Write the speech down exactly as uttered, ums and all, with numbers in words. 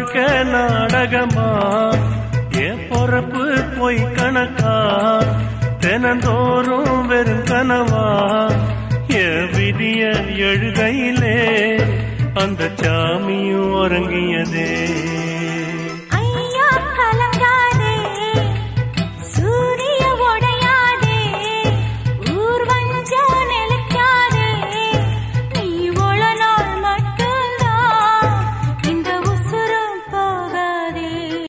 வாழ்க்கை நாடகமா என் பொறப்பு போய் கணக்கா தினந்தோறும் வெறும் கனவா என் விதிய எழுதையிலே அந்த சாமியும் உறங்கியதே.